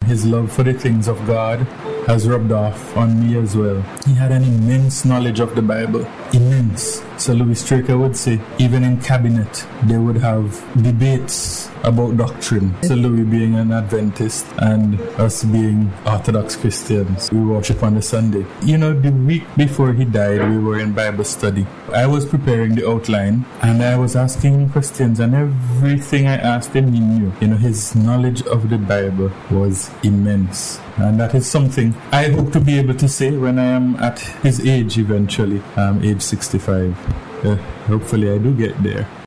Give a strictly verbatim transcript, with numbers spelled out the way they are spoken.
his love for the things of God has rubbed off on me as well. He had an immense knowledge of the Bible. Immense. So Louis Straker would say, even in cabinet, they would have debates about doctrine. So Louis being an Adventist and us being Orthodox Christians, we worship on a Sunday. You know, the week before he died, we were in Bible study. I was preparing the outline and I was asking him questions, and everything I asked him, he knew. You know, his knowledge of the Bible was immense. And that is something I hope to be able to say when I am at his age eventually, um, age sixty-five. Uh, hopefully I do get there.